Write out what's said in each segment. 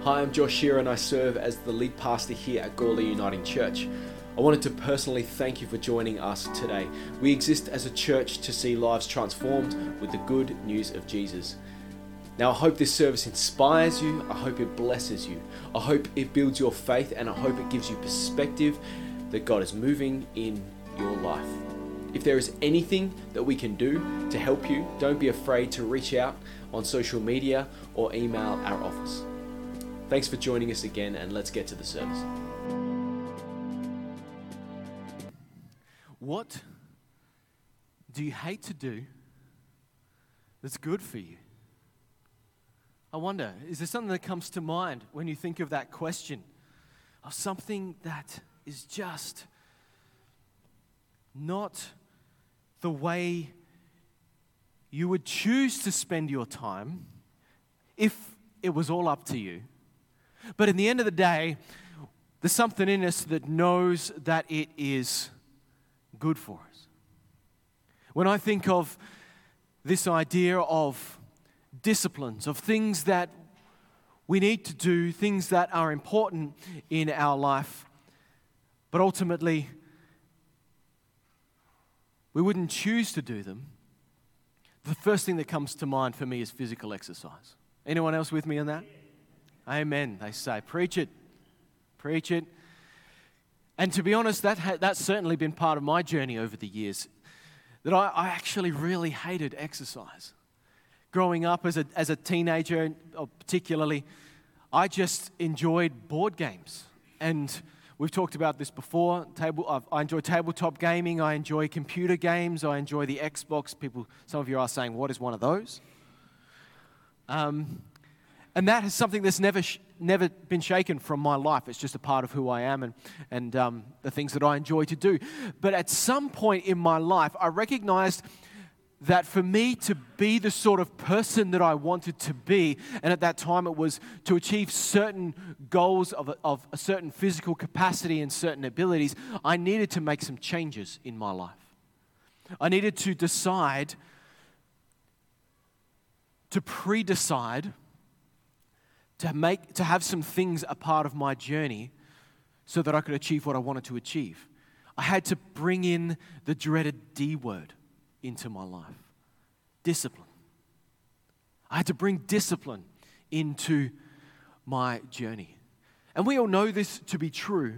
Hi, I'm Josh Shearer and I serve as the lead pastor here at Gawler Uniting Church. I wanted to personally thank you for joining us today. We exist as a church to see lives transformed with the good news of Jesus. Now, I hope this service inspires you, I hope it blesses you, I hope it builds your faith, and I hope it gives you perspective that God is moving in your life. If there is anything that we can do to help you, don't be afraid to reach out on social media or email our office. Thanks for joining us again, and let's get to the service. What do you hate to do that's good for you? I wonder, is there something that comes to mind when you think of that question? Of something that is just not the way you would choose to spend your time if it was all up to you. But in the end of the day, there's something in us that knows that it is good for us. When I think of this idea of disciplines, of things that we need to do, things that are important in our life, but ultimately we wouldn't choose to do them, the first thing that comes to mind for me is physical exercise. Anyone else with me on that? Amen, they say. Preach it. Preach it. And to be honest, that's certainly been part of my journey over the years, that I actually really hated exercise. Growing up as a teenager, particularly, I just enjoyed board games. And we've talked about this before. I enjoy tabletop gaming. I enjoy computer games. I enjoy the Xbox. Some of you are saying, what is one of those? And that is something that's never been shaken from my life. It's just a part of who I am and the things that I enjoy to do. But at some point in my life, I recognized that for me to be the sort of person that I wanted to be, and at that time it was to achieve certain goals of a certain physical capacity and certain abilities, I needed to make some changes in my life. I needed to decide, to pre-decide, to have some things a part of my journey so that I could achieve what I wanted to achieve. I had to bring in the dreaded D word into my life. Discipline. I had to bring discipline into my journey. And we all know this to be true.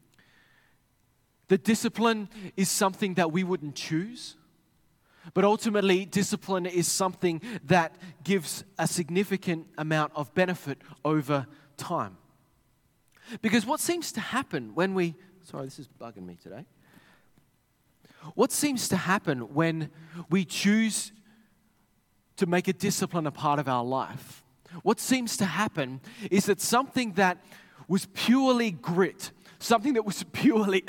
That discipline is something that we wouldn't choose. But ultimately, discipline is something that gives a significant amount of benefit over time. Because what seems to happen when this is bugging me today. What seems to happen when we choose to make a discipline a part of our life? What seems to happen is that something that was purely grit, something that was purely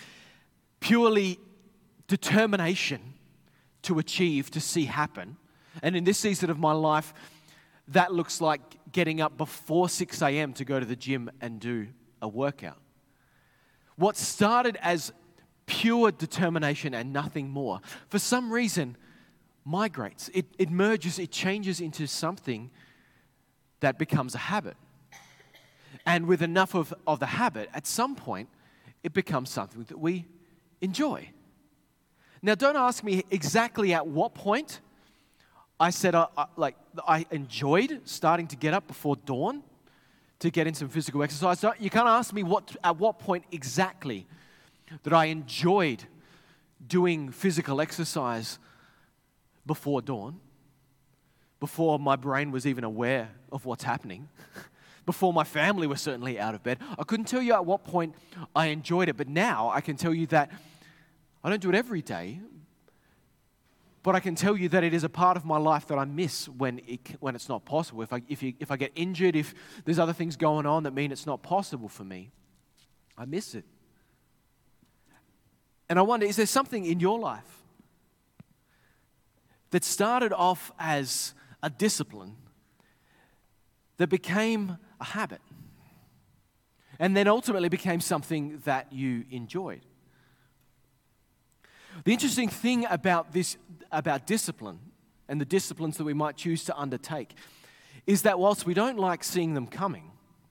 determination to achieve, to see happen. And in this season of my life, that looks like getting up before 6 a.m. to go to the gym and do a workout. What started as pure determination and nothing more, for some reason, migrates. It merges, it changes into something that becomes a habit. And with enough of the habit, at some point, it becomes something that we enjoy. Now, don't ask me exactly at what point I said I enjoyed starting to get up before dawn to get in some physical exercise. You can't ask me at what point exactly that I enjoyed doing physical exercise before dawn, before my brain was even aware of what's happening, before my family was certainly out of bed. I couldn't tell you at what point I enjoyed it, but now I can tell you that I don't do it every day, but I can tell you that it is a part of my life that I miss when it's not possible. If I get injured, if there's other things going on that mean it's not possible for me, I miss it. And I wonder, is there something in your life that started off as a discipline that became a habit and then ultimately became something that you enjoyed? The interesting thing about discipline and the disciplines that we might choose to undertake is that whilst we don't like seeing them coming,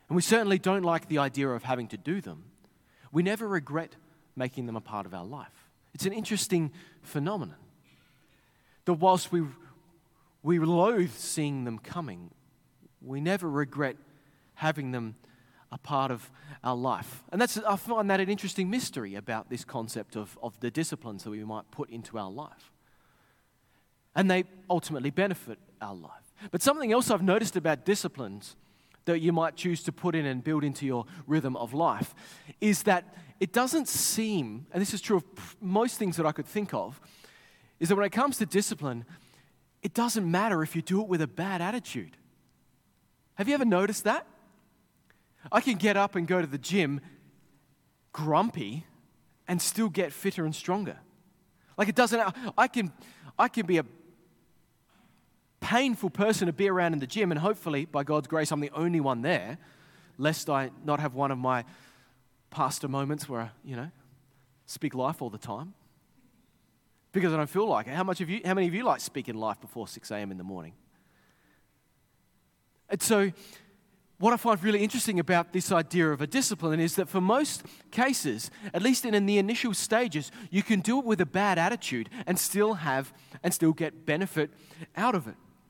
and we certainly don't like the idea of having to do them, we never regret making them a part of our life. It's an interesting phenomenon that whilst we loathe seeing them coming, we never regret having them a part of our life. And I find that an interesting mystery about this concept of the disciplines that we might put into our life. And they ultimately benefit our life. But something else I've noticed about disciplines that you might choose to put in and build into your rhythm of life is that it doesn't seem, and this is true of most things that I could think of, is that when it comes to discipline, it doesn't matter if you do it with a bad attitude. Have you ever noticed that? I can get up and go to the gym grumpy and still get fitter and stronger. Like it doesn't, I can be a painful person to be around in the gym, and hopefully, by God's grace, I'm the only one there, lest I not have one of my pastor moments where I, speak life all the time. Because I don't feel like it. How many of you like speaking life before 6 a.m. in the morning? And so, what I find really interesting about this idea of a discipline is that for most cases, at least in the initial stages, you can do it with a bad attitude and still get benefit out of it.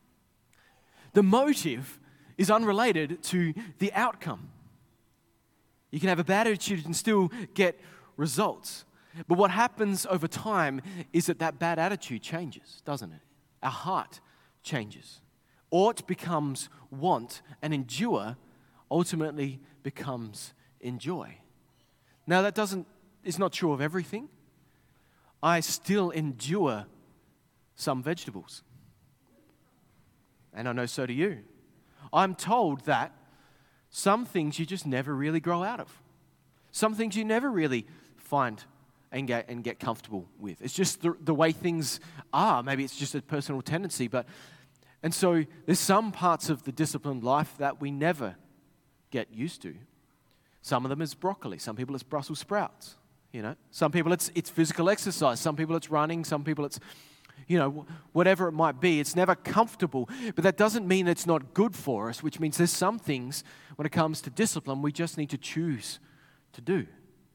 The motive is unrelated to the outcome. You can have a bad attitude and still get results. But what happens over time is that bad attitude changes, doesn't it? Our heart changes. Ought becomes want, and endure ultimately becomes enjoy. Now it's not true of everything. I still endure some vegetables. And I know so do you. I'm told that some things you just never really grow out of. Some things you never really find and get comfortable with. It's just the way things are. Maybe it's just a personal tendency. And so there's some parts of the disciplined life that we never get used to. Some of them is broccoli. Some people it's Brussels sprouts. Some people it's physical exercise. Some people it's running. Some people it's whatever it might be. It's never comfortable, but that doesn't mean it's not good for us, which means there's some things when it comes to discipline we just need to choose to do.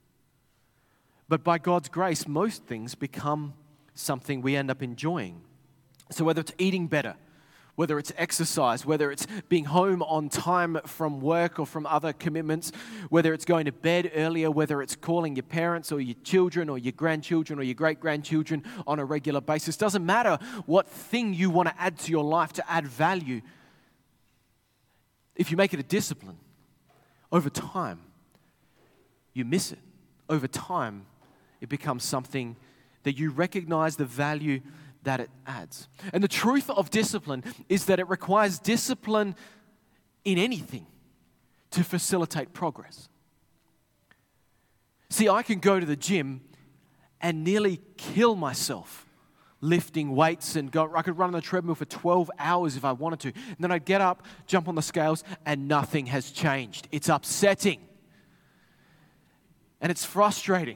But by God's grace, most things become something we end up enjoying. So whether it's eating better, whether it's exercise, whether it's being home on time from work or from other commitments, whether it's going to bed earlier, whether it's calling your parents or your children or your grandchildren or your great-grandchildren on a regular basis, doesn't matter what thing you want to add to your life to add value. If you make it a discipline, over time, you miss it. Over time, it becomes something that you recognize the value that it adds. And the truth of discipline is that it requires discipline in anything to facilitate progress. See, I can go to the gym and nearly kill myself lifting weights and I could run on the treadmill for 12 hours if I wanted to. And then I'd get up, jump on the scales, and nothing has changed. It's upsetting. And it's frustrating.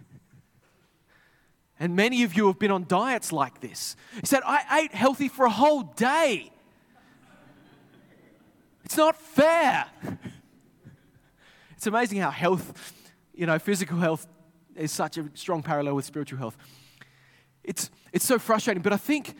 And many of you have been on diets like this. He said, I ate healthy for a whole day. It's not fair. It's amazing how health, physical health is such a strong parallel with spiritual health. It's so frustrating, but I think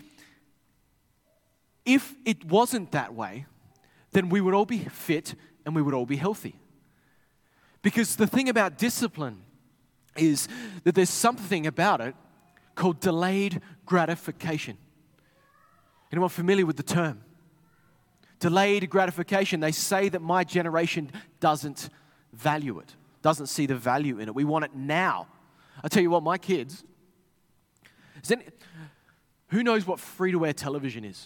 if it wasn't that way, then we would all be fit and we would all be healthy. Because the thing about discipline is that there's something about it called delayed gratification. Anyone familiar with the term? Delayed gratification. They say that my generation doesn't value it, doesn't see the value in it. We want it now. I tell you what, my kids, who knows what free-to-air television is?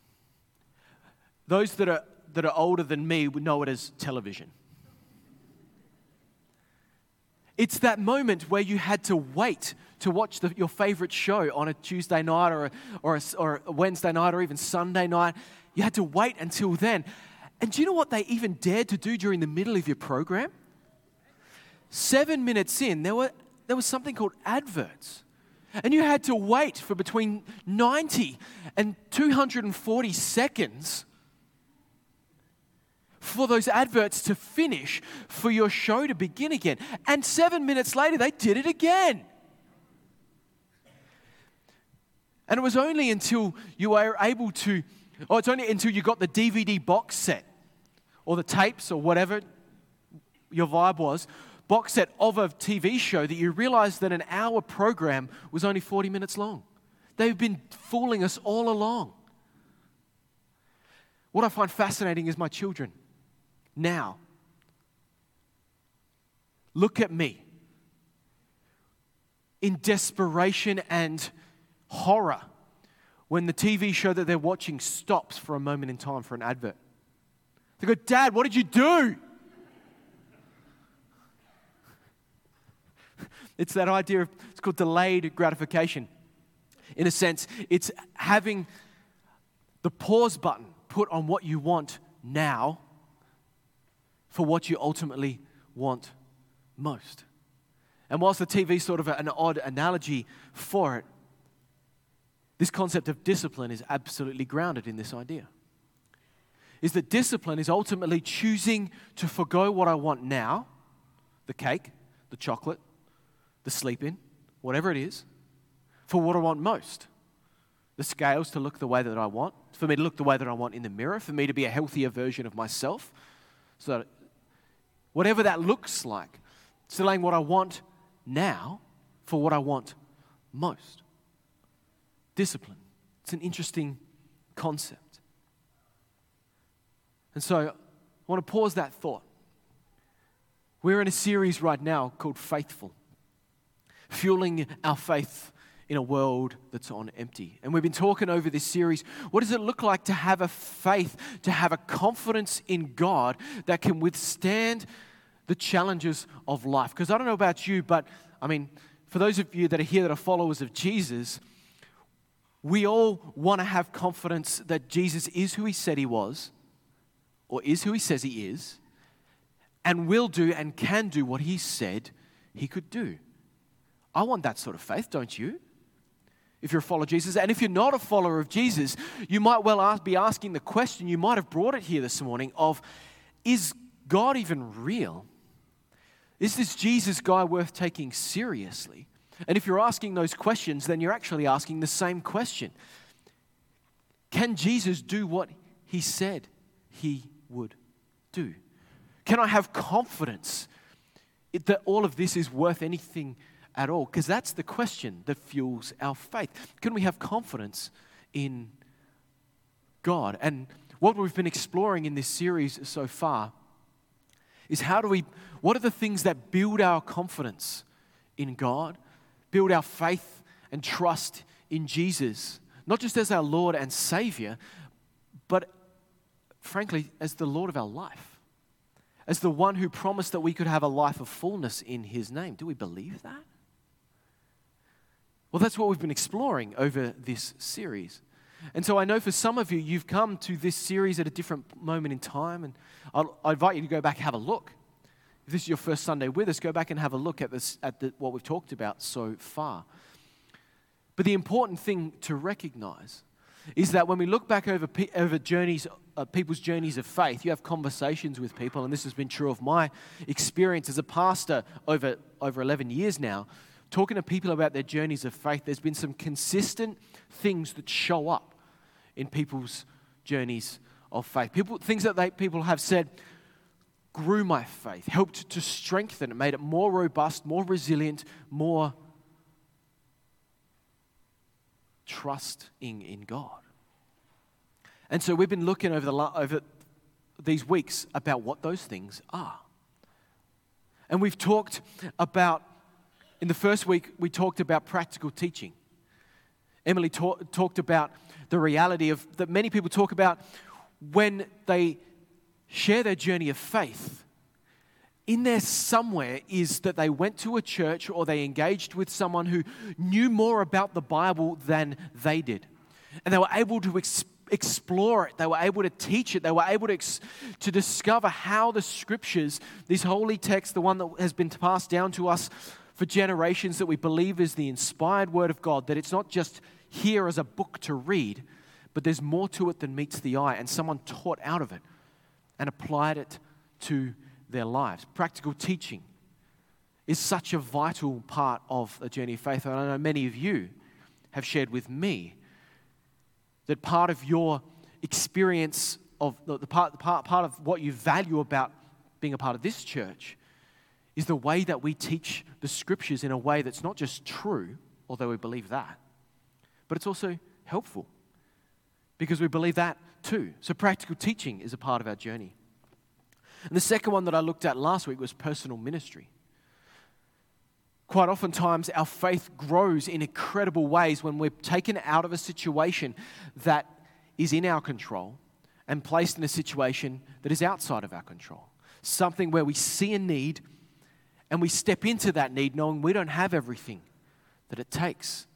Those that are older than me would know it as television. It's that moment where you had to wait to watch your favorite show on a Tuesday night or a Wednesday night or even Sunday night. You had to wait until then. And do you know what they even dared to do during the middle of your program? 7 minutes in, there was something called adverts. And you had to wait for between 90 and 240 seconds for those adverts to finish, for your show to begin again. And 7 minutes later, they did it again. And it was only until you were able to, or it's only until you got the DVD box set, or the tapes, or whatever your vibe was, box set of a TV show, that you realized that an hour program was only 40 minutes long. They've been fooling us all along. What I find fascinating is my children now look at me in desperation and horror when the TV show that they're watching stops for a moment in time for an advert. They go, "Dad, what did you do?" It's that idea of, it's called delayed gratification. In a sense, it's having the pause button put on what you want now for what you ultimately want most. And whilst the TV is sort of an odd analogy for it, this concept of discipline is absolutely grounded in this idea. Is that discipline is ultimately choosing to forgo what I want now, the cake, the chocolate, the sleep in, whatever it is, for what I want most. The scales to look the way that I want, for me to look the way that I want in the mirror, for me to be a healthier version of myself. So that whatever that looks like, delaying what I want now for what I want most. Discipline. It's an interesting concept. And so I want to pause that thought. We're in a series right now called Faithful, fueling our faith in a world that's on empty. And we've been talking over this series, what does it look like to have a faith, to have a confidence in God that can withstand the challenges of life? Because I don't know about you, but I mean, for those of you that are here that are followers of Jesus, we all want to have confidence that Jesus is who he said he was, or is who he says he is, and will do and can do what he said he could do. I want that sort of faith, don't you? If you're a follower of Jesus. And if you're not a follower of Jesus, you might well be asking the question, you might have brought it here this morning, of, is God even real? Is this Jesus guy worth taking seriously? And if you're asking those questions, then you're actually asking the same question. Can Jesus do what he said he would do? Can I have confidence that all of this is worth anything at all? Because that's the question that fuels our faith. Can we have confidence in God? And what we've been exploring in this series so far is what are the things that build our confidence in God, build our faith and trust in Jesus, not just as our Lord and Savior, but frankly, as the Lord of our life, as the one who promised that we could have a life of fullness in his name. Do we believe that? Well, that's what we've been exploring over this series. And so I know for some of you, you've come to this series at a different moment in time, and I invite you to go back and have a look. If this is your first Sunday with us, go back and have a look at what we've talked about so far. But the important thing to recognize is that when we look back over journeys, people's journeys of faith, you have conversations with people, and this has been true of my experience as a pastor over 11 years now, talking to people about their journeys of faith. There's been some consistent things that show up in people's journeys of faith. Things that people have said grew my faith, helped to strengthen it, made it more robust, more resilient, more trusting in God. And so we've been looking over these weeks about what those things are. And we've talked about, in the first week, we talked about practical teaching. Emily talked about the reality that many people talk about when they share their journey of faith. In there somewhere is that they went to a church or they engaged with someone who knew more about the Bible than they did. And they were able to explore it. They were able to teach it. They were able to discover how the scriptures, this holy text, the one that has been passed down to us for generations, that we believe is the inspired word of God, that it's not just here as a book to read, but there's more to it than meets the eye, and someone taught out of it. and applied it to their lives. Practical teaching is such a vital part of a journey of faith. And I know many of you have shared with me that part of your experience of the part of what you value about being a part of this church is the way that we teach the scriptures in a way that's not just true, although we believe that, but it's also helpful because we believe that too. So practical teaching is a part of our journey. And the second one that I looked at last week was personal ministry. Quite oftentimes, our faith grows in incredible ways when we're taken out of a situation that is in our control and placed in a situation that is outside of our control. Something where we see a need and we step into that need knowing we don't have everything that it takes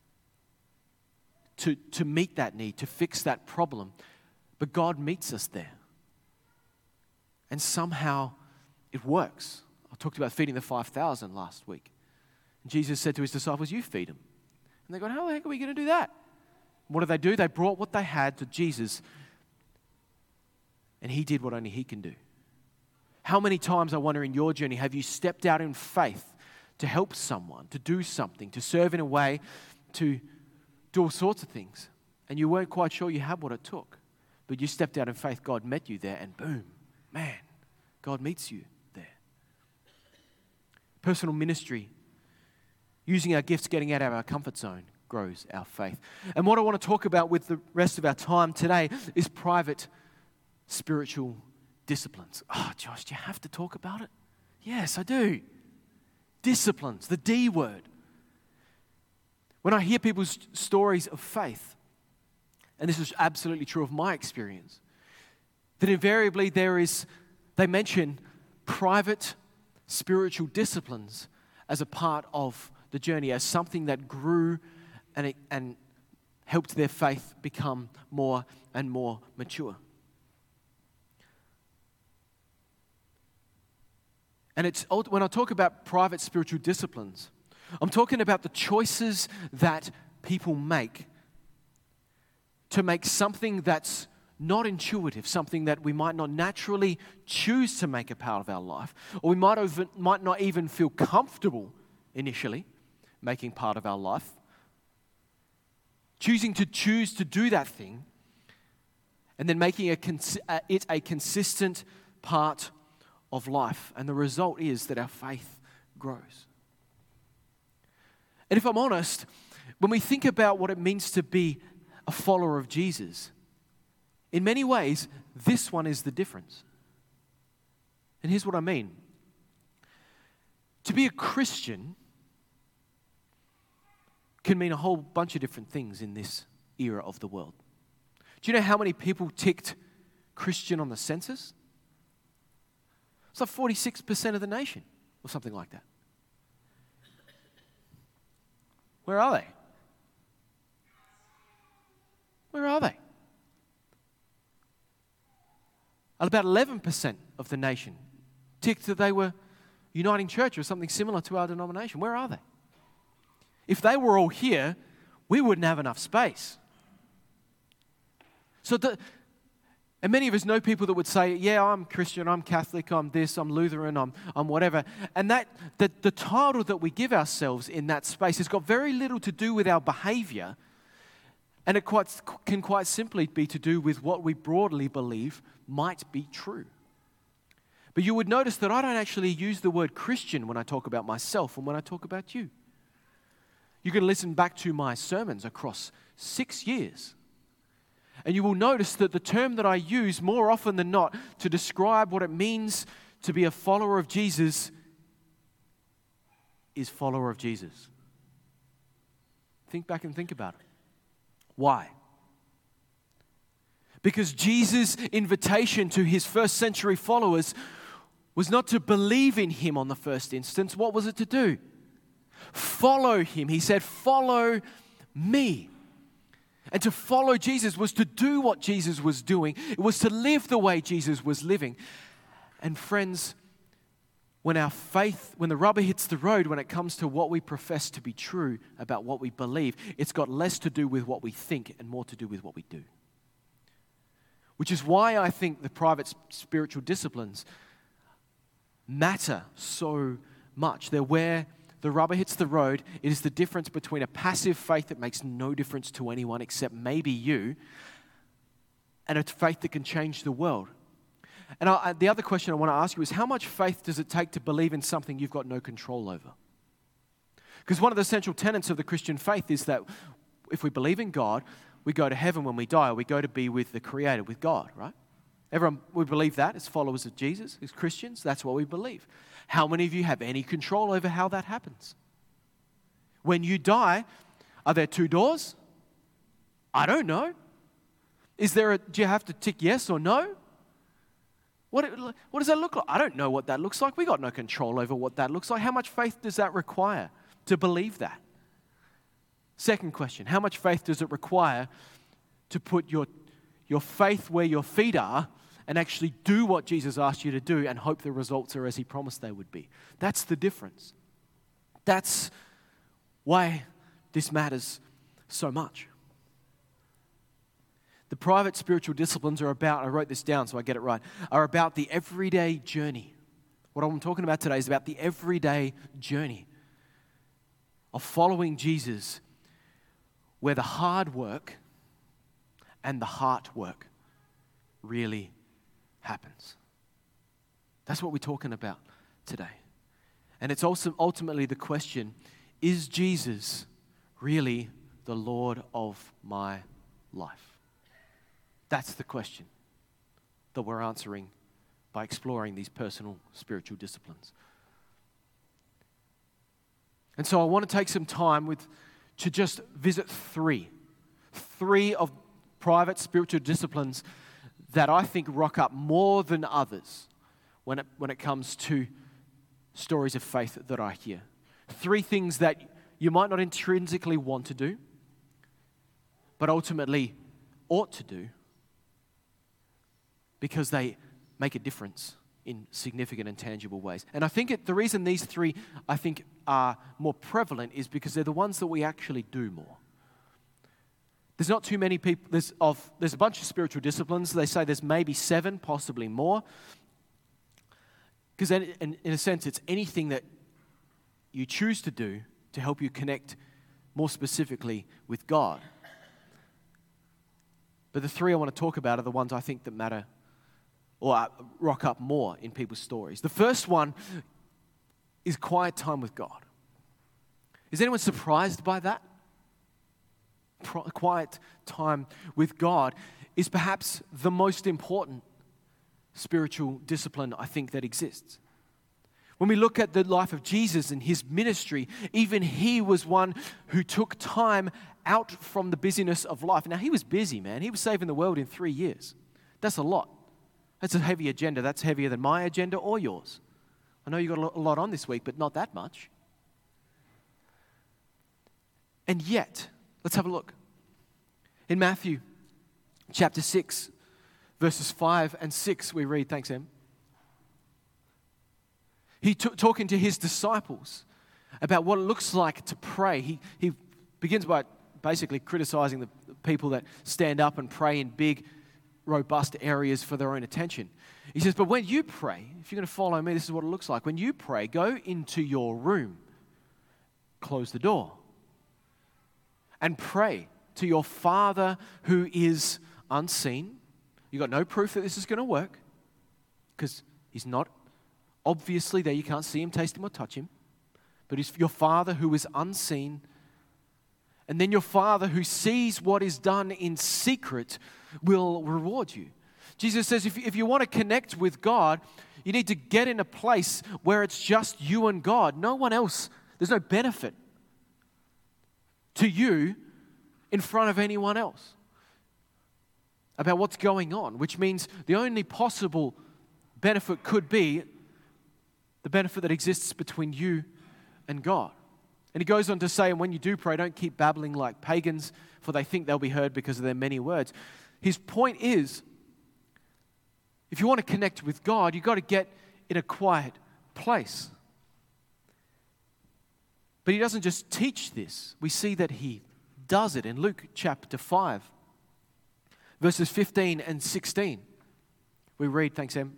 to meet that need, to fix that problem. But God meets us there. And somehow it works. I talked about feeding the 5,000 last week. And Jesus said to his disciples, you feed them. And they go, how the heck are we going to do that? What do? They brought what they had to Jesus. And he did what only he can do. How many times, I wonder, in your journey, have you stepped out in faith to help someone, to do something, to serve in a way, to do all sorts of things, and you weren't quite sure you had what it took, but you stepped out in faith, God met you there, and boom, man, God meets you there. Personal ministry, using our gifts, getting out of our comfort zone, grows our faith. And what I want to talk about with the rest of our time today is private spiritual disciplines. Oh, Josh, do you have to talk about it? Yes, I do. Disciplines, the D word. When I hear people's stories of faith, and this is absolutely true of my experience, that invariably they mention private spiritual disciplines as a part of the journey, as something that grew and helped their faith become more and more mature. And when I talk about private spiritual disciplines, I'm talking about the choices that people make to make something that's not intuitive, something that we might not naturally choose to make a part of our life, or we might not even feel comfortable initially making part of our life. Choose to do that thing and then making it a consistent part of life. And the result is that our faith grows. And if I'm honest, when we think about what it means to be a follower of Jesus, in many ways, this one is the difference. And here's what I mean. To be a Christian can mean a whole bunch of different things in this era of the world. Do you know how many people ticked Christian on the census? It's like 46% of the nation, or something like that. Where are they? Where are they? About 11% of the nation ticked that they were Uniting Church or something similar to our denomination. Where are they? If they were all here, we wouldn't have enough space. And many of us know people that would say, yeah, I'm Christian, I'm Catholic, I'm this, I'm Lutheran, I'm whatever. And the title that we give ourselves in that space has got very little to do with our behavior. And it can quite simply be to do with what we broadly believe might be true. But you would notice that I don't actually use the word Christian when I talk about myself and when I talk about you. You can listen back to my sermons across 6 years. And you will notice that the term that I use more often than not to describe what it means to be a follower of Jesus is follower of Jesus. Think back and think about it. Why? Because Jesus' invitation to his first century followers was not to believe in him on the first instance. What was it to do? Follow him. He said, follow me. And to follow Jesus was to do what Jesus was doing. It was to live the way Jesus was living. And friends, when the rubber hits the road, when it comes to what we profess to be true about what we believe, it's got less to do with what we think and more to do with what we do. Which is why I think the private spiritual disciplines matter so much. They're where the rubber hits the road. It is the difference between a passive faith that makes no difference to anyone except maybe you, and a faith that can change the world. And the other question I want to ask you is, how much faith does it take to believe in something you've got no control over? Because one of the central tenets of the Christian faith is that if we believe in God, we go to heaven when we die, or we go to be with the Creator, with God, right? Everyone, we believe that as followers of Jesus, as Christians, that's what we believe. How many of you have any control over how that happens? When you die, are there two doors? I don't know. Do you have to tick yes or no? What does that look like? I don't know what that looks like. We got no control over what that looks like. How much faith does that require to believe that? Second question, how much faith does it require to put your faith where your feet are and actually do what Jesus asked you to do and hope the results are as He promised they would be? That's the difference. That's why this matters so much. The private spiritual disciplines are about, I wrote this down so I get it right, are about the everyday journey. What I'm talking about today is about the everyday journey of following Jesus, where the hard work and the heart work really happens. That's what we're talking about today. And it's also ultimately the question, is Jesus really the Lord of my life? That's the question that we're answering by exploring these personal spiritual disciplines. And so I want to take some time to just visit three of private spiritual disciplines that I think rock up more than others when it comes to stories of faith that I hear. Three things that you might not intrinsically want to do, but ultimately ought to do, because they make a difference in significant and tangible ways. And I think the reason these three, I think, are more prevalent is because they're the ones that we actually do more. There's not too many people, there's a bunch of spiritual disciplines. They say there's maybe 7, possibly more. Because in a sense, it's anything that you choose to do to help you connect more specifically with God. But the three I want to talk about are the ones I think that matter or rock up more in people's stories. The first one is quiet time with God. Is anyone surprised by that? Quiet time with God is perhaps the most important spiritual discipline I think that exists. When we look at the life of Jesus and His ministry, even He was one who took time out from the busyness of life. Now, He was busy, man. He was saving the world in 3 years. That's a lot. That's a heavy agenda. That's heavier than my agenda or yours. I know you got a lot on this week, but not that much. And yet, let's have a look. In Matthew chapter 6, verses 5 and 6, we read, thanks, Em. He talking to His disciples about what it looks like to pray. He begins by basically criticizing the people that stand up and pray in big, robust areas for their own attention. He says, but when you pray, if you're going to follow me, this is what it looks like. When you pray, go into your room, close the door, and pray to your Father who is unseen. You've got no proof that this is going to work because He's not obviously there. You can't see Him, taste Him, or touch Him. But He's your Father who is unseen. And then your Father who sees what is done in secret will reward you. Jesus says if you want to connect with God, you need to get in a place where it's just you and God. No one else. There's no benefit to you in front of anyone else about what's going on, which means the only possible benefit could be the benefit that exists between you and God. And He goes on to say, and when you do pray, don't keep babbling like pagans, for they think they'll be heard because of their many words. His point is, if you want to connect with God, you've got to get in a quiet place. But He doesn't just teach this. We see that He does it in Luke chapter 5, verses 15 and 16. We read, thanks, Em.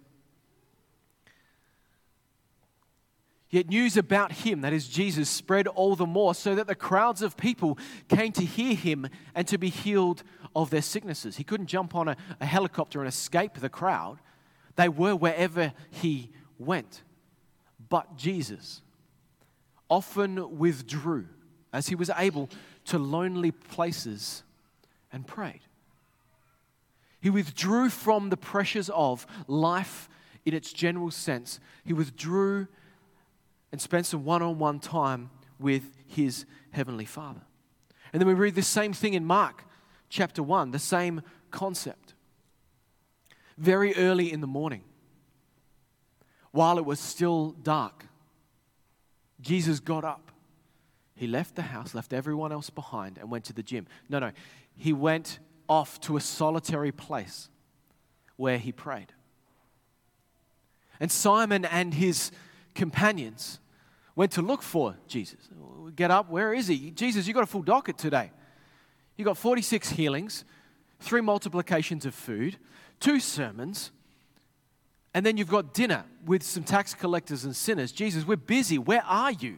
Yet news about him, that is Jesus, spread all the more, so that the crowds of people came to hear him and to be healed of their sicknesses. He couldn't jump on a helicopter and escape the crowd. They were wherever he went. But Jesus often withdrew as he was able to lonely places and prayed. He withdrew from the pressures of life in its general sense. He withdrew and spent some one-on-one time with his Heavenly Father. And then we read the same thing in Mark chapter 1, the same concept. Very early in the morning, while it was still dark, Jesus got up. He left the house, left everyone else behind, and went to the gym. No. He went off to a solitary place where he prayed. And Simon and his companions went to look for Jesus. Get up, where is he? Jesus, you got a full docket today. You got 46 healings, 3 multiplications of food, 2 sermons, and then you've got dinner with some tax collectors and sinners. Jesus, we're busy. Where are you?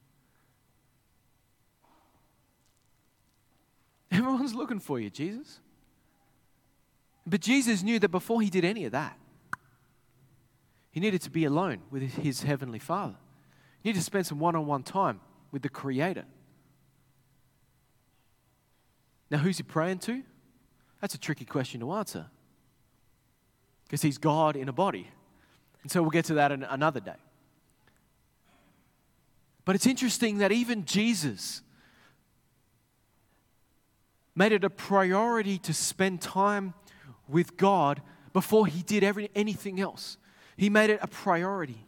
Everyone's looking for you, Jesus. But Jesus knew that before he did any of that, he needed to be alone with his Heavenly Father. He needed to spend some one-on-one time with the Creator. Now, who's he praying to? That's a tricky question to answer, because he's God in a body. And so we'll get to that another day. But it's interesting that even Jesus made it a priority to spend time with God before he did anything else. He made it a priority.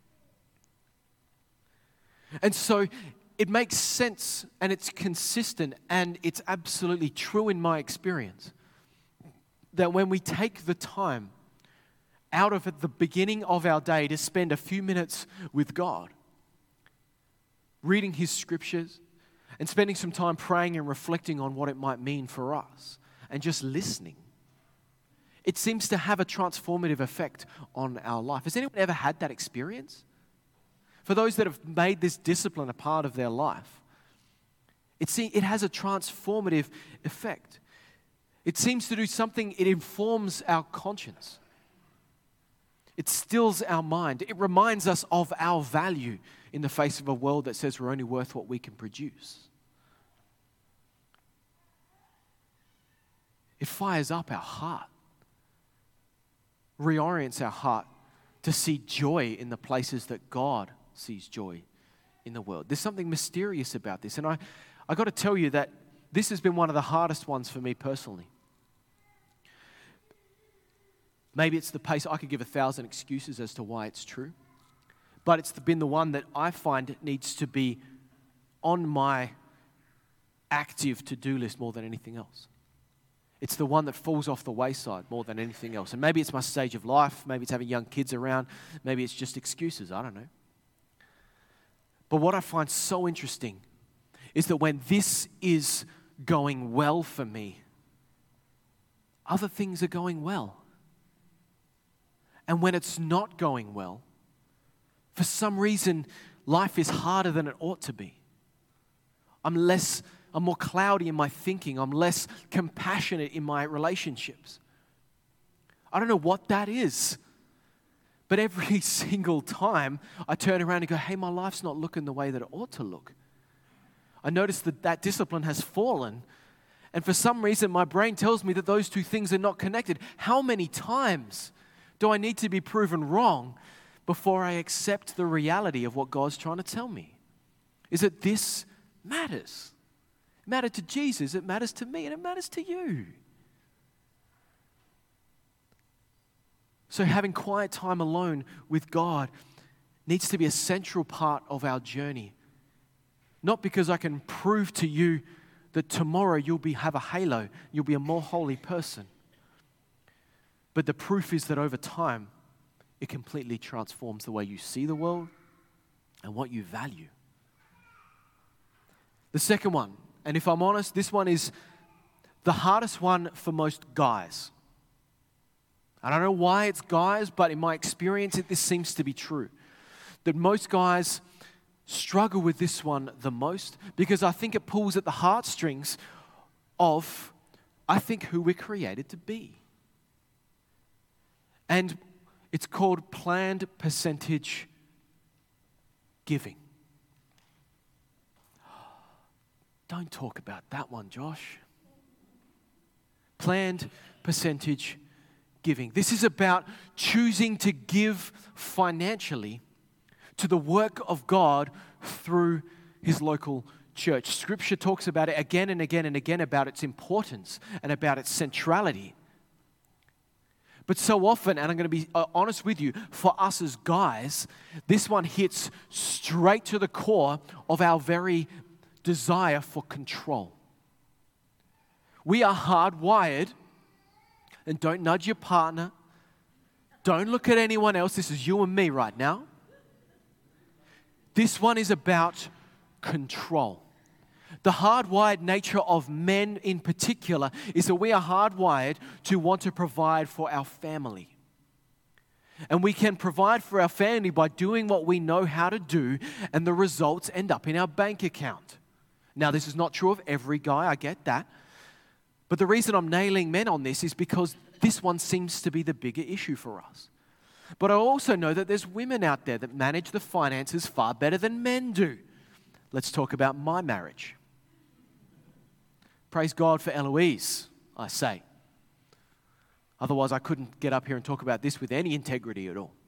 And so it makes sense, and it's consistent, and it's absolutely true in my experience, that when we take the time out of at the beginning of our day to spend a few minutes with God, reading his scriptures, and spending some time praying and reflecting on what it might mean for us, and just listening, it seems to have a transformative effect on our life. Has anyone ever had that experience? For those that have made this discipline a part of their life, it has a transformative effect. It seems to do something, it informs our conscience. It stills our mind. It reminds us of our value in the face of a world that says we're only worth what we can produce. It fires up our heart, reorients our heart to see joy in the places that God sees joy in the world. There's something mysterious about this. And I got to tell you that this has been one of the hardest ones for me personally. Maybe it's the pace. I could give 1,000 excuses as to why it's true. But it's been the one that I find needs to be on my active to-do list more than anything else. It's the one that falls off the wayside more than anything else. And maybe it's my stage of life. Maybe it's having young kids around. Maybe it's just excuses. I don't know. But what I find so interesting is that when this is going well for me, other things are going well. And when it's not going well, for some reason, life is harder than it ought to be. I'm more cloudy in my thinking. I'm less compassionate in my relationships. I don't know what that is. But every single time I turn around and go, hey, my life's not looking the way that it ought to look. I notice that discipline has fallen. And for some reason, my brain tells me that those two things are not connected. How many times do I need to be proven wrong before I accept the reality of what God's trying to tell me? Is that this matters. It mattered to Jesus, it matters to me, and it matters to you. So having quiet time alone with God needs to be a central part of our journey. Not because I can prove to you that tomorrow you'll have a halo, you'll be a more holy person. But the proof is that over time, it completely transforms the way you see the world and what you value. The second one, and if I'm honest, this one is the hardest one for most guys. I don't know why it's guys, but in my experience, this seems to be true. That most guys struggle with this one the most because I think it pulls at the heartstrings of, I think, who we're created to be. And it's called planned percentage giving. Don't talk about that one, Josh. Planned percentage giving. This is about choosing to give financially to the work of God through His local church. Scripture talks about it again and again and again, about its importance and about its centrality. But so often, and I'm going to be honest with you, for us as guys, this one hits straight to the core of our very desire for control. We are hardwired, and don't nudge your partner. Don't look at anyone else. This is you and me right now. This one is about control. The hardwired nature of men in particular is that we are hardwired to want to provide for our family. And we can provide for our family by doing what we know how to do, and the results end up in our bank account. Now, this is not true of every guy, I get that. But the reason I'm nailing men on this is because this one seems to be the bigger issue for us. But I also know that there's women out there that manage the finances far better than men do. Let's talk about my marriage. Praise God for Eloise, I say. Otherwise, I couldn't get up here and talk about this with any integrity at all.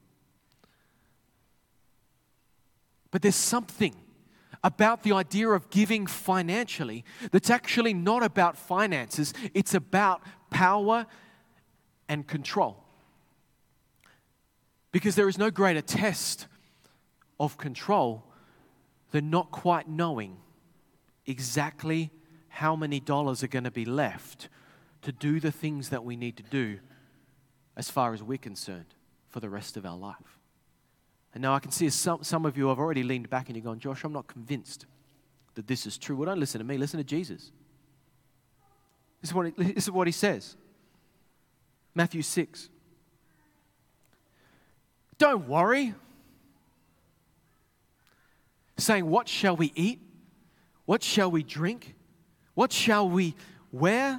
But there's something about the idea of giving financially that's actually not about finances. It's about power and control. Because there is no greater test of control than not quite knowing exactly how many dollars are going to be left to do the things that we need to do as far as we're concerned for the rest of our life. And now I can see some of you have already leaned back and you're going, Josh, I'm not convinced that this is true. Well, don't listen to me. Listen to Jesus. This is what he says. Matthew 6. Don't worry. Saying, what shall we eat? What shall we drink? What shall we wear?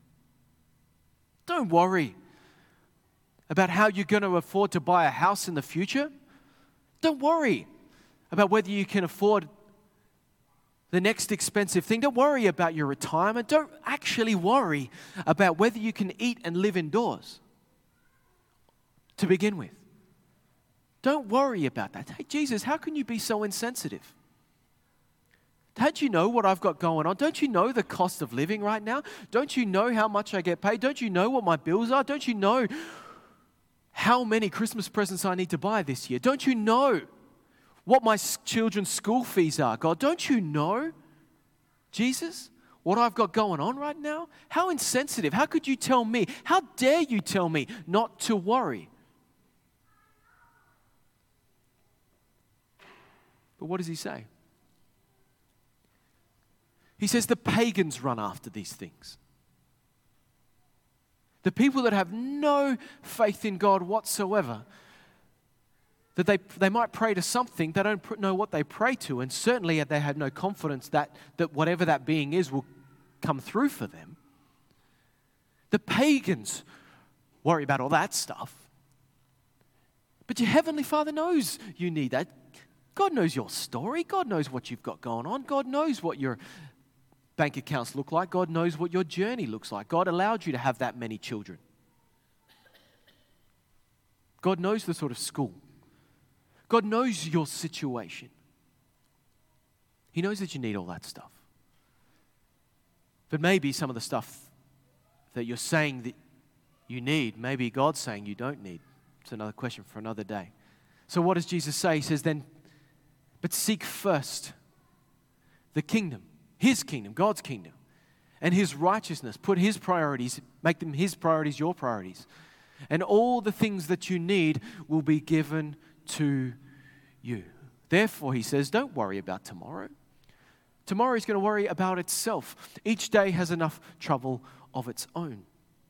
Don't worry about how you're going to afford to buy a house in the future. Don't worry about whether you can afford the next expensive thing. Don't worry about your retirement. Don't actually worry about whether you can eat and live indoors to begin with. Don't worry about that. Hey, Jesus, how can you be so insensitive? Don't you know what I've got going on? Don't you know the cost of living right now? Don't you know how much I get paid? Don't you know what my bills are? Don't you know how many Christmas presents I need to buy this year? Don't you know what my children's school fees are? God, don't you know, Jesus, what I've got going on right now? How insensitive. How could you tell me? How dare you tell me not to worry? But what does he say? He says the pagans run after these things. The people that have no faith in God whatsoever, that they might pray to something, they don't know what they pray to, and certainly they have no confidence that whatever that being is will come through for them. The pagans worry about all that stuff. But your Heavenly Father knows you need that. God knows your story. God knows what you've got going on. God knows what your bank accounts look like. God knows what your journey looks like. God allowed you to have that many children. God knows the sort of school. God knows your situation. He knows that you need all that stuff. But maybe some of the stuff that you're saying that you need, maybe God's saying you don't need. It's another question for another day. So what does Jesus say? He says then, but seek first the kingdom, His kingdom, God's kingdom, and His righteousness. Put His priorities, make them His priorities your priorities. And all the things that you need will be given to you. Therefore, he says, don't worry about tomorrow. Tomorrow is going to worry about itself. Each day has enough trouble of its own.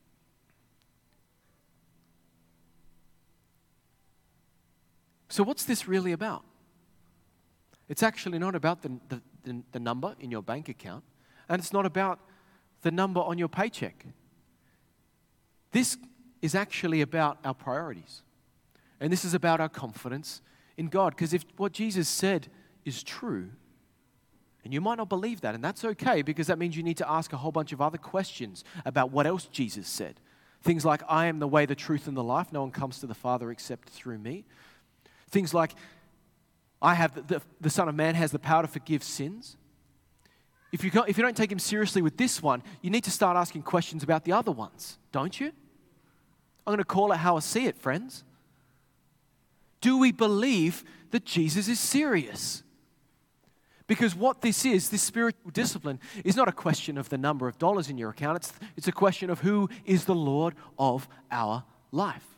So what's this really about? It's actually not about the number in your bank account, and it's not about the number on your paycheck. This is actually about our priorities. And this is about our confidence in God. Because if what Jesus said is true, and you might not believe that, and that's okay, because that means you need to ask a whole bunch of other questions about what else Jesus said. Things like, I am the way, the truth, and the life. No one comes to the Father except through me. Things like, the Son of Man has the power to forgive sins. If you don't take him seriously with this one, you need to start asking questions about the other ones, don't you? I'm going to call it how I see it, friends. Do we believe that Jesus is serious? Because what this spiritual discipline, is not a question of the number of dollars in your account. It's a question of who is the Lord of our life.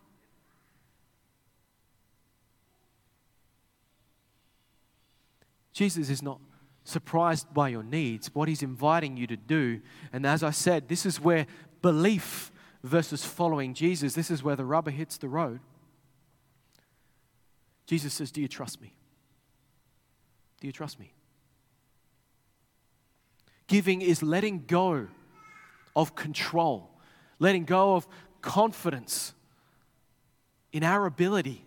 Jesus is not surprised by your needs, what he's inviting you to do. And as I said, this is where belief versus following Jesus, this is where the rubber hits the road. Jesus says, do you trust me? Do you trust me? Giving is letting go of control, letting go of confidence in our ability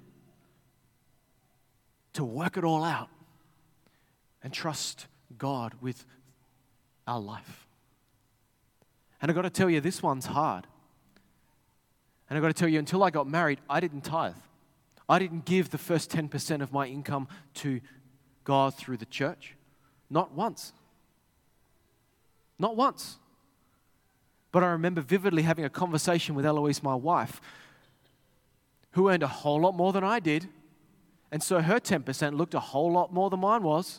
to work it all out and trust God with our life. And I've got to tell you, this one's hard. And I've got to tell you, until I got married, I didn't tithe. I didn't give the first 10% of my income to God through the church. Not once. Not once. But I remember vividly having a conversation with Eloise, my wife, who earned a whole lot more than I did. And so her 10% looked a whole lot more than mine was.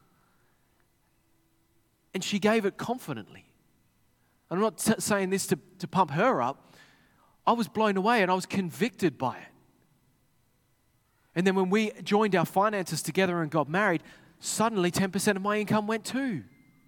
And she gave it confidently. I'm not saying this to pump her up. I was blown away and I was convicted by it. And then when we joined our finances together and got married, suddenly 10% of my income went too.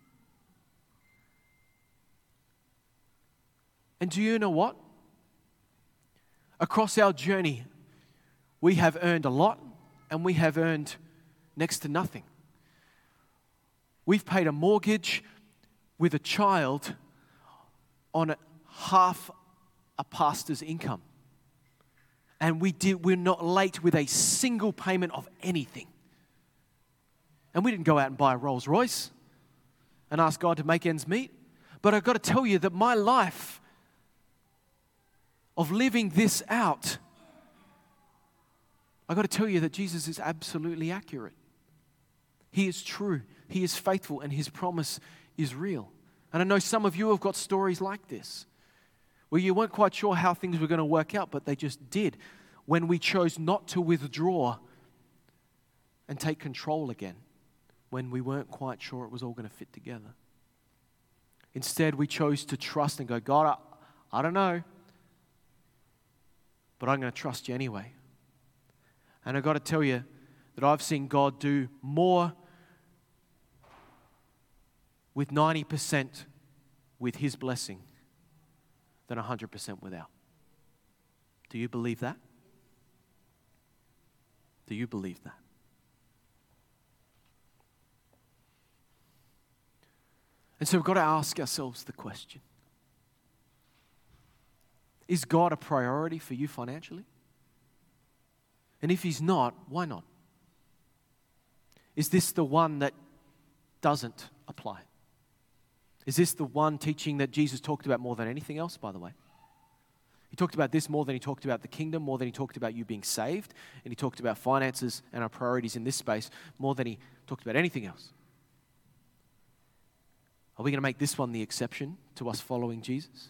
And do you know what? Across our journey, we have earned a lot and we have earned next to nothing. We've paid a mortgage with a child on half a pastor's income. And we're not late with a single payment of anything. And we didn't go out and buy a Rolls Royce and ask God to make ends meet. But I've got to tell you that my life of living this out, I've got to tell you that Jesus is absolutely accurate. He is true, He is faithful, and His promise is real. And I know some of you have got stories like this, where you weren't quite sure how things were going to work out, but they just did when we chose not to withdraw and take control again, when we weren't quite sure it was all going to fit together. Instead, we chose to trust and go, God, I don't know, but I'm going to trust you anyway. And I've got to tell you that I've seen God do more with 90% with His blessing than 100% without. Do you believe that? Do you believe that? And so we've got to ask ourselves the question, is God a priority for you financially? And if He's not, why not? Is this the one that doesn't apply? Is this the one teaching that Jesus talked about more than anything else, by the way? He talked about this more than He talked about the kingdom, more than He talked about you being saved, and He talked about finances and our priorities in this space more than He talked about anything else. Are we going to make this one the exception to us following Jesus?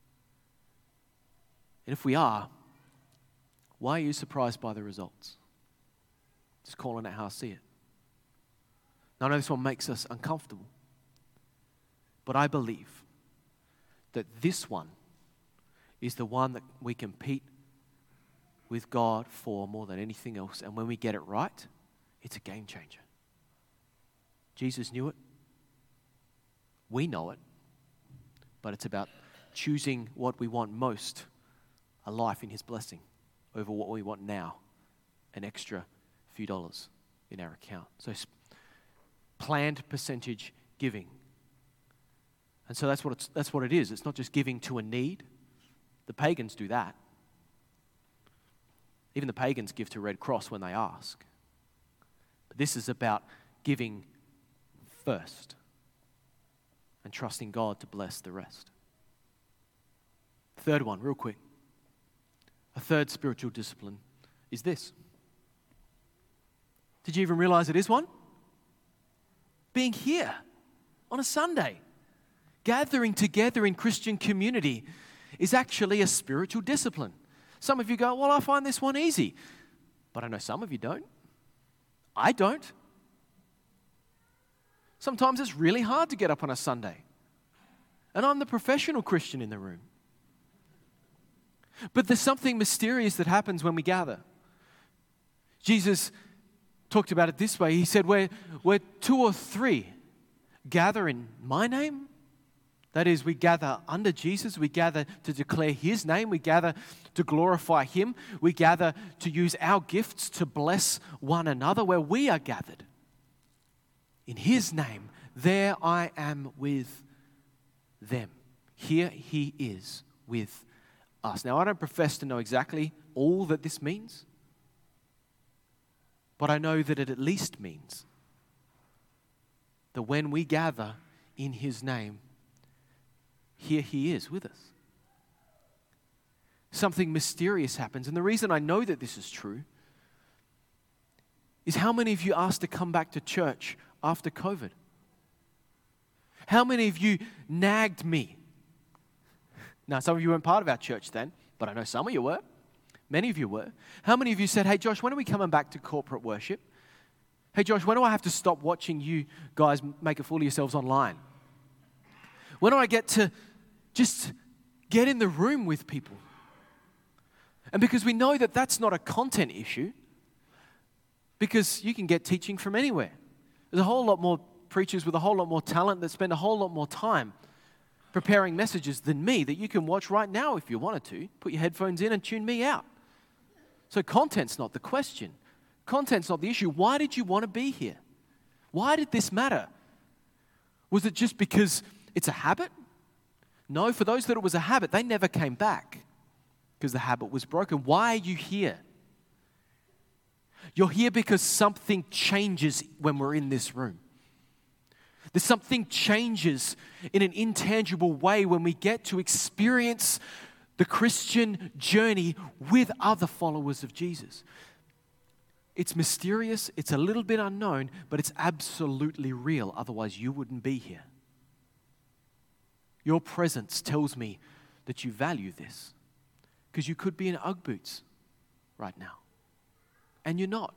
And if we are, why are you surprised by the results? Just calling it how I see it. Now, I know this one makes us uncomfortable, but I believe that this one is the one that we compete with God for more than anything else. And when we get it right, it's a game changer. Jesus knew it. We know it. But it's about choosing what we want most, a life in His blessing, over what we want now, an extra few dollars in our account. So planned percentage giving. And so that's what it is. It's not just giving to a need. The pagans do that. Even the pagans give to Red Cross when they ask. But this is about giving first and trusting God to bless the rest. Third one, real quick. A third spiritual discipline is this. Did you even realize it is one? Being here on a Sunday, gathering together in Christian community is actually a spiritual discipline. Some of you go, well, I find this one easy. But I know some of you don't. I don't. Sometimes it's really hard to get up on a Sunday. And I'm the professional Christian in the room. But there's something mysterious that happens when we gather. Jesus talked about it this way. He said, where two or three gather in my name, that is, we gather under Jesus, we gather to declare His name, we gather to glorify Him, we gather to use our gifts to bless one another, where we are gathered. In His name, there I am with them. Here He is with us. Now, I don't profess to know exactly all that this means, but I know that it at least means that when we gather in His name, here He is with us. Something mysterious happens. And the reason I know that this is true is how many of you asked to come back to church after COVID? How many of you nagged me? Now, some of you weren't part of our church then, but I know some of you were. Many of you were. How many of you said, hey, Josh, when are we coming back to corporate worship? Hey, Josh, when do I have to stop watching you guys make a fool of yourselves online? When do I get to just get in the room with people? And because we know that that's not a content issue, because you can get teaching from anywhere. There's a whole lot more preachers with a whole lot more talent that spend a whole lot more time preparing messages than me that you can watch right now if you wanted to. Put your headphones in and tune me out. So content's not the question. Content's not the issue. Why did you want to be here? Why did this matter? Was it just because it's a habit? No, for those that it was a habit, they never came back because the habit was broken. Why are you here? You're here because something changes when we're in this room. There's something changes in an intangible way when we get to experience the Christian journey with other followers of Jesus. It's mysterious, it's a little bit unknown, but it's absolutely real. Otherwise, you wouldn't be here. Your presence tells me that you value this, because you could be in Ugg boots right now, and you're not.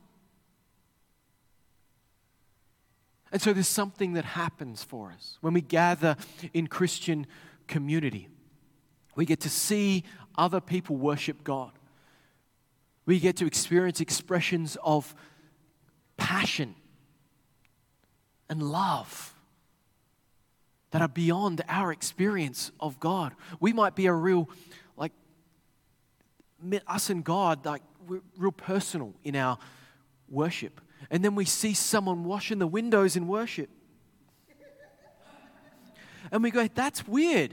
And so there's something that happens for us when we gather in Christian community. We get to see other people worship God. We get to experience expressions of passion and love that are beyond our experience of God. We might be a real, us and God, we're real personal in our worship. And then we see someone washing the windows in worship. And we go, that's weird.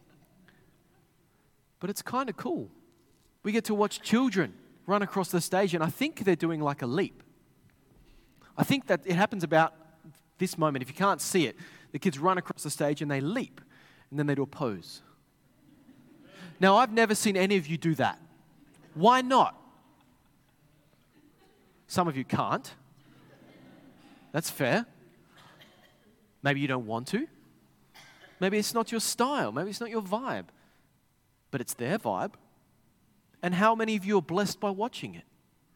But it's kind of cool. We get to watch children run across the stage, and I think they're doing like a leap. I think that it happens about this moment. If you can't see it, the kids run across the stage and they leap, and then they do a pose. Now, I've never seen any of you do that. Why not? Some of you can't. That's fair. Maybe you don't want to. Maybe it's not your style. Maybe it's not your vibe. But it's their vibe. And how many of you are blessed by watching it?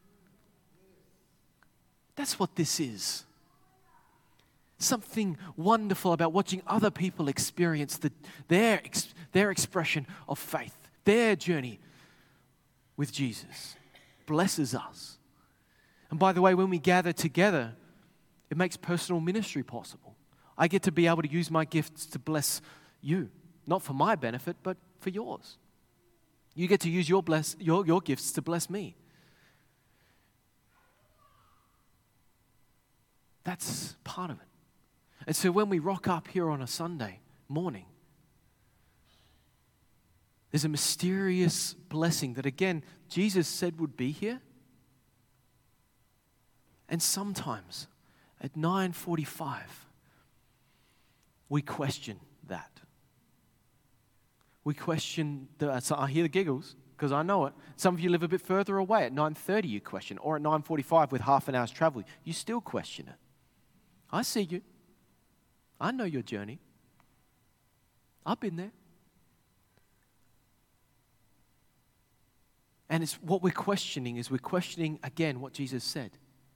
That's what this is. Something wonderful about watching other people experience their expression of faith, their journey with Jesus. Blesses us. And by the way, when we gather together, it makes personal ministry possible. I get to be able to use my gifts to bless you not for my benefit, but for yours. You get to use your gifts to bless me. That's part of it. And so when we rock up here on a Sunday morning, there's a mysterious blessing that, again, Jesus said would be here. And sometimes at 9:45, we question that. We question, so I hear the giggles because I know it. Some of you live a bit further away. At 9:30 you question, or at 9:45 with half an hour's travel, you still question it. I see you. I know your journey. I've been there. And it's what we're questioning again what Jesus said.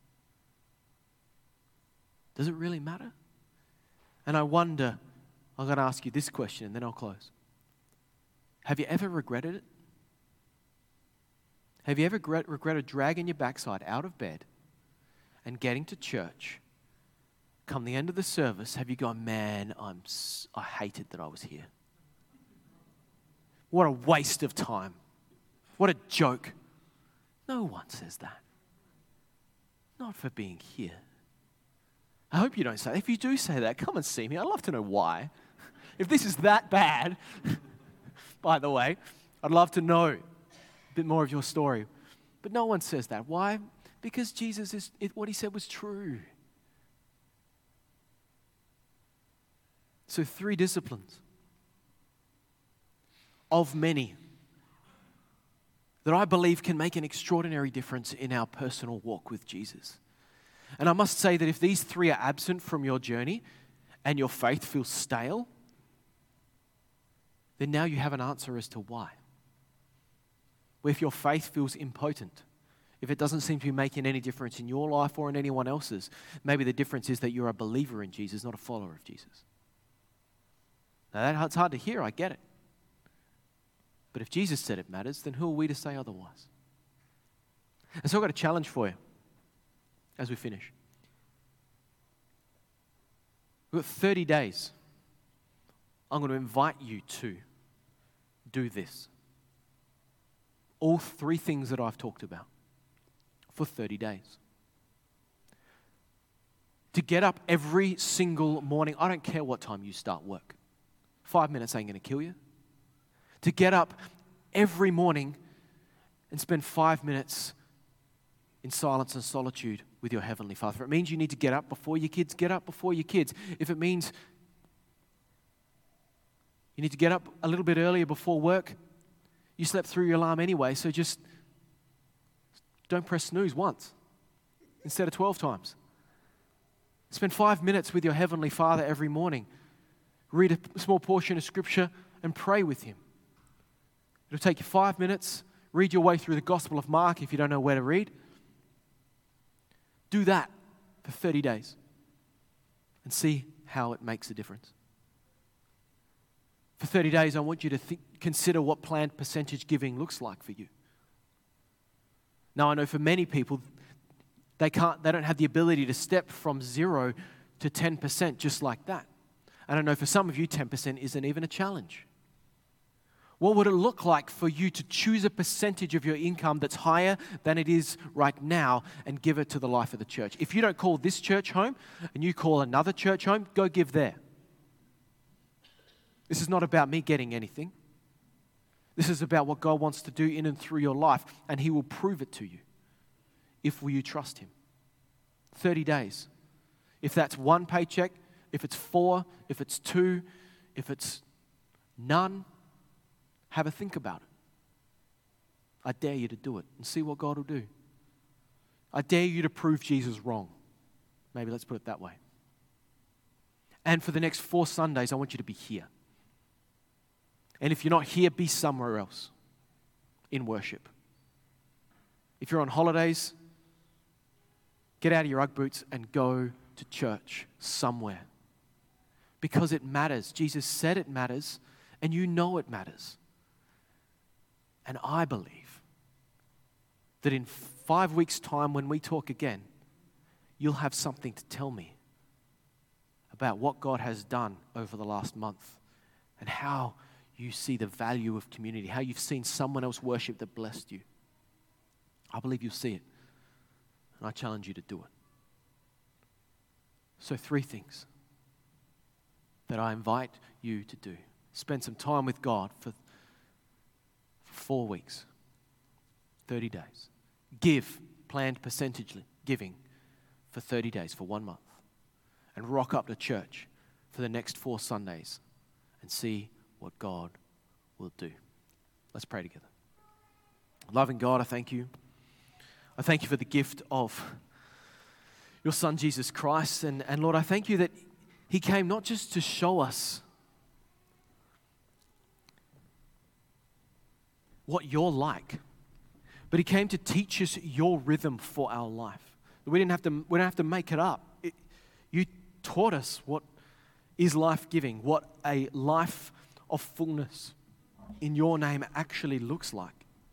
Does it really matter? And I wonder, I'm going to ask you this question and then I'll close. Have you ever regretted it? Have you ever regretted dragging your backside out of bed and getting to church? Come the end of the service, have you gone, man, I hated that I was here. What a waste of time. What a joke. No one says that. Not for being here. I hope you don't say that. If you do say that, come and see me. I'd love to know why. If this is that bad, by the way, I'd love to know a bit more of your story. But no one says that. Why? Because what he said was true. So 3 disciplines of many that I believe can make an extraordinary difference in our personal walk with Jesus. And I must say that if these 3 are absent from your journey and your faith feels stale, then now you have an answer as to why. Where if your faith feels impotent, if it doesn't seem to be making any difference in your life or in anyone else's, maybe the difference is that you're a believer in Jesus, not a follower of Jesus. Now that's hard to hear, I get it. But if Jesus said it matters, then who are we to say otherwise? And so I've got a challenge for you as we finish. We've got 30 days. I'm going to invite you to do this. All 3 things that I've talked about for 30 days. To get up every single morning. I don't care what time you start work. 5 minutes ain't going to kill you. To get up every morning and spend 5 minutes in silence and solitude with your Heavenly Father. If it means you need to get up before your kids, get up before your kids. If it means you need to get up a little bit earlier before work, you slept through your alarm anyway, so just don't press snooze once instead of 12 times. Spend 5 minutes with your Heavenly Father every morning. Read a small portion of Scripture and pray with Him. It'll take you 5 minutes. Read your way through the Gospel of Mark if you don't know where to read. Do that for 30 days and see how it makes a difference. For 30 days, I want you to consider what planned percentage giving looks like for you. Now, I know for many people, they don't have the ability to step from 0 to 10% just like that. And I know for some of you, 10% isn't even a challenge. What would it look like for you to choose a percentage of your income that's higher than it is right now and give it to the life of the church? If you don't call this church home and you call another church home, go give there. This is not about me getting anything. This is about what God wants to do in and through your life, and He will prove it to you if you trust Him. 30 days. If that's 1 paycheck, if it's 4, if it's 2, if it's none, have a think about it. I dare you to do it and see what God will do. I dare you to prove Jesus wrong. Maybe let's put it that way. And for the next 4 Sundays, I want you to be here. And if you're not here, be somewhere else in worship. If you're on holidays, get out of your Ugg boots and go to church somewhere. Because it matters. Jesus said it matters, and you know it matters. And I believe that in 5 weeks' time, when we talk again, you'll have something to tell me about what God has done over the last month and how you see the value of community, how you've seen someone else worship that blessed you. I believe you'll see it, and I challenge you to do it. So 3 things that I invite you to do. Spend some time with God for 4 weeks, 30 days. Give, planned percentage giving for 30 days, for 1 month. And rock up to church for the next 4 Sundays and see what God will do. Let's pray together. Loving God, I thank you. I thank you for the gift of your Son, Jesus Christ. And Lord, I thank you that he came not just to show us what you're like, but he came to teach us your rhythm for our life. We don't have to make it up. You taught us what is life-giving, what a life of fullness in your name actually looks like.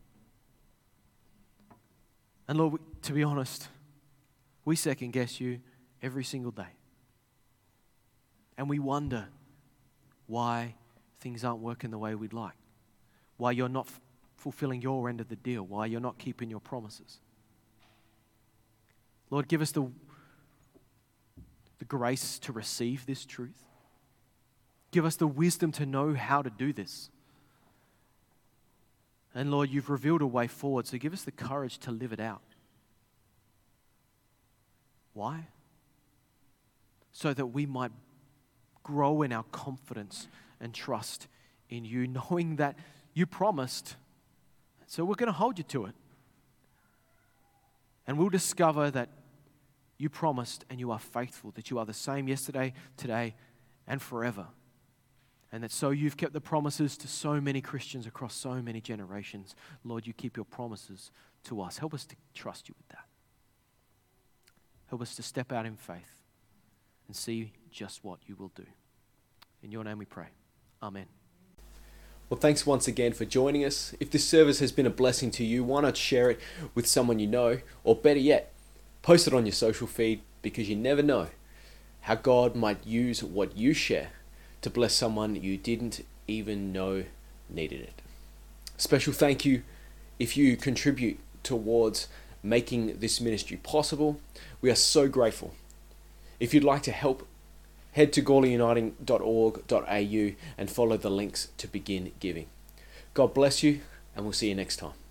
And Lord, to be honest, we second guess you every single day. And we wonder why things aren't working the way we'd like, why you're not fulfilling your end of the deal, why you're not keeping your promises. Lord, give us the grace to receive this truth. Give us the wisdom to know how to do this. And Lord, you've revealed a way forward, so give us the courage to live it out. Why? So that we might grow in our confidence and trust in you, knowing that you promised, so we're going to hold you to it. And we'll discover that you promised and you are faithful, that you are the same yesterday, today, and forever. And that so you've kept the promises to so many Christians across so many generations. Lord, you keep your promises to us. Help us to trust you with that. Help us to step out in faith and see just what you will do. In your name we pray. Amen. Well, thanks once again for joining us. If this service has been a blessing to you, why not share it with someone you know, or better yet, post it on your social feed, because you never know how God might use what you share to bless someone you didn't even know needed it. Special thank you if you contribute towards making this ministry possible. We are so grateful. If you'd like to help, head to gourleyuniting.org.au and follow the links to begin giving. God bless you, and we'll see you next time.